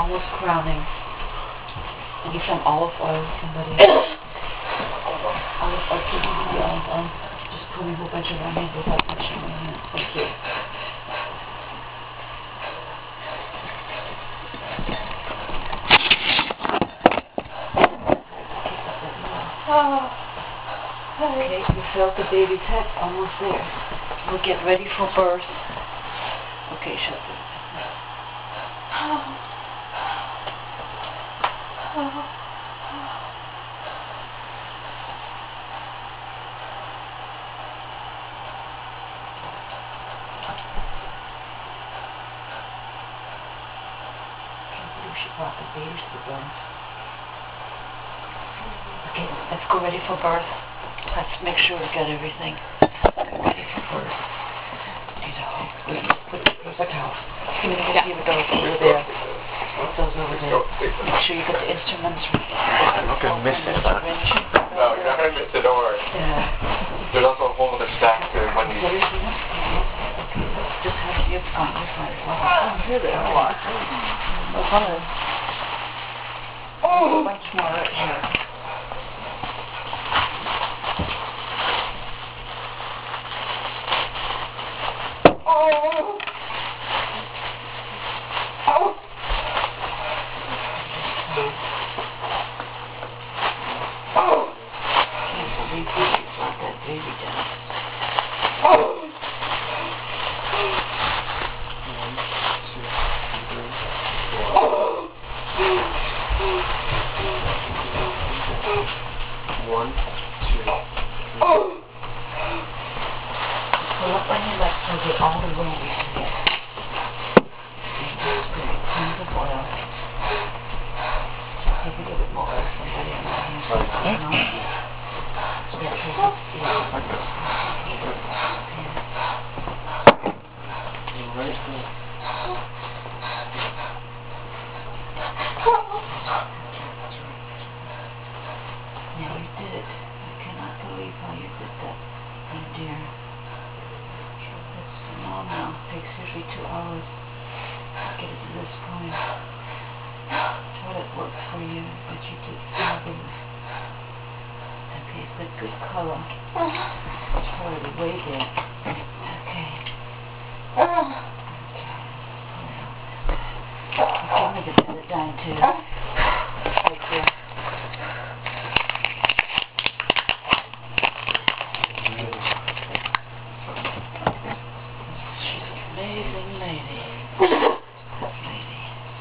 almost crowning. I need some olive oil, somebody. Olive oil, give me the olive oil. Just put a whole bunch around me without touching my hands. Thank you. Okay, you felt the baby's head almost there. We'll get ready for birth. Okay, shut this. She brought the baby to the birth. Okay, let's go ready for birth. Let's make sure we got everything ready for birth. Put the towel. Give me the those over there. Put those over there. Make sure you get the instruments ready. I'm not going to miss it, though. No, you're not going to miss it, don't worry. Yeah. There's also a whole other stack to when you... Just have your fine. Here they are. Oh, much more right here. One, two, three. Pull up on your legs so get all the room you can get. That's great. Tons of oil. Take a little bit more oil. Somebody in my hands. Yeah, take it. Yeah. Like this. Right there. Yeah, you did it. I cannot believe how you did that, my dear. That's phenomenal. It takes usually 2 hours to get it to this point. Thought it worked for you, but you did fabulous. Okay, it's a good color. It's already way there. Okay. Okay, I'm going to get it down too. Right there. Amazing lady. That lady.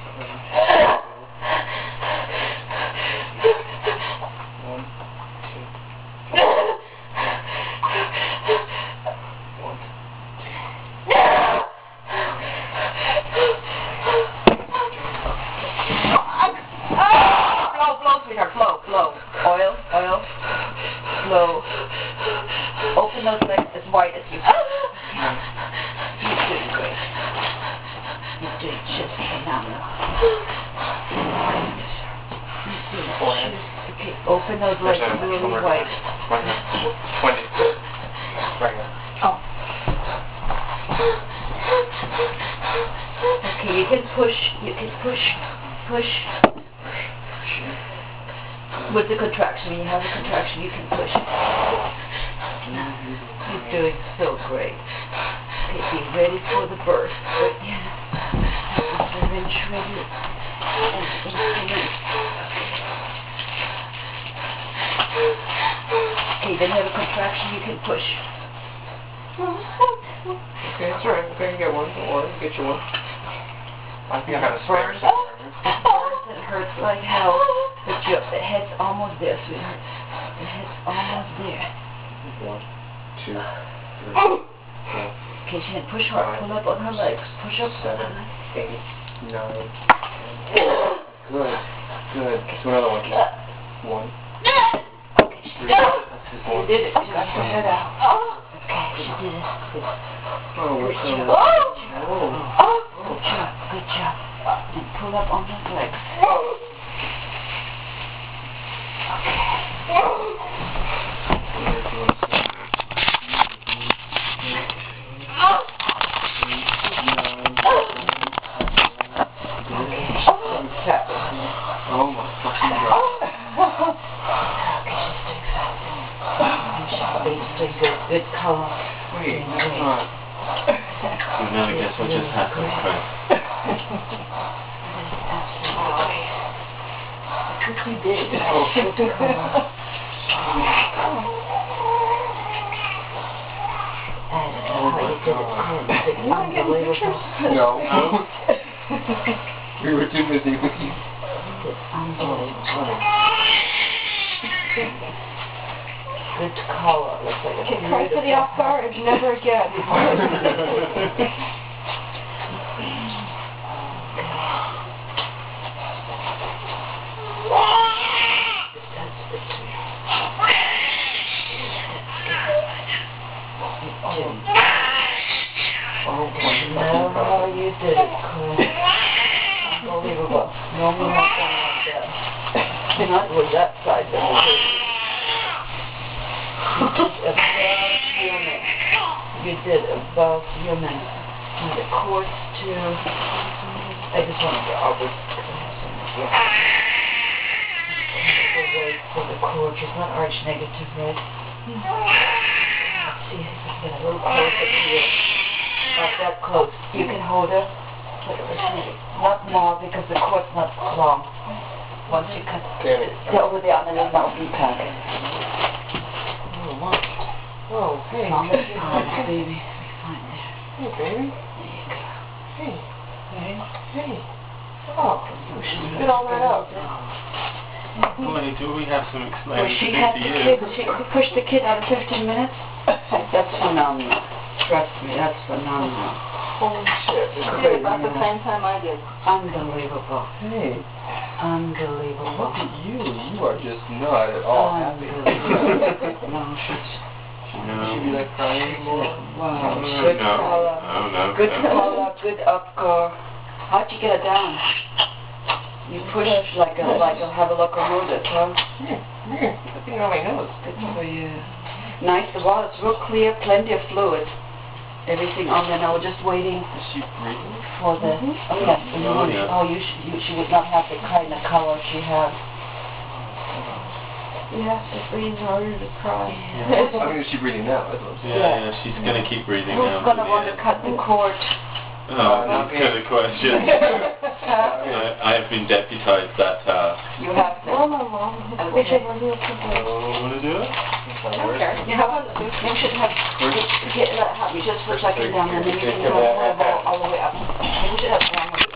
One, two. One, Flow, sweetheart, flow. Oil. Flow. Open those legs as wide as you can. You're doing great. You're doing just phenomenal. Okay, open those legs really wide. Right here. 20. Right here. Oh. Okay, you can push. With the contraction, when you have a contraction, you can push. You're doing so great. Okay, be ready for the birth. Right here. Have the syringe ready. And instruments. Okay, then you have a contraction, you can push. Okay, that's alright. Okay, you get one. Don't worry. Get you one. I think I got a spare Burns. somewhere. It burns and hurts like hell. But the head's almost there, sweetheart. The head's almost there. 1, 2, 3, 4. Okay, she can push hard. Pull up on her legs. Push up. 7, 8, 9, 10. Good. Let's do another one. 1, Okay, she 3. did it. That's it. You did it. She got her head out. Okay, she did it. Oh, we're so Good job. And pull up on those legs. I guess we'll just have to pray. It is absolutely great. Which we did. Oh, good color. I don't know how you did it, Clint. It's unbelievable. No. We were too busy with you. It's unbelievable. Good color. Looks like a Okay, try for the off guard. Never again. Just touch the tree. Oh, Know how you did it, Clint. Unbelievable. Normally not done like that. Not with that side, but you did above human. And the quartz too. I just want to get all this because I have so much here. The weight for the quartz is not arch negative, right? Let's see if I can get a little closer to you. Not that close. You can hold her. Not more because the cord's not long. Once you cut they're over there under the mountain pack. Oh, hey. Mom, baby. We find there. Hey, baby. There you go. Hey. Hey. Hey. Oh, spit all that out. Boy, do we have some Well, explaining she to had do the to you. kid. She pushed the kid out in 15 minutes. That's phenomenal. Trust me, that's phenomenal. Holy shit. She did it about the same time I did. Unbelievable. Hey, Unbelievable. look at you. You are just not at all happy. Unbelievable. No, she's... Should be like crying more. Wow, good color. No. Good color, good upcore. How'd you get it down? You push like a have a locomotive, huh? Put the thing on my nose. Good for you. Nice, the water's real clear, plenty of fluid. Everything on there. Now we're just waiting Is she breathing? for the... Oh yes, the Oh, morning. yes. Oh, she would not have the kind of color she has. You have to breathe in order to cry. I mean, is she breathing now? That's what I'm saying. Yeah, she's gonna keep breathing Who's now. gonna want to cut the cord? Oh, these kind of questions. I have been deputized that task. You have to. Oh, my mom. Whichever one you prefer. Oh, wanna do it? You should have you just for a second down there, and then you can go all the way up. You should have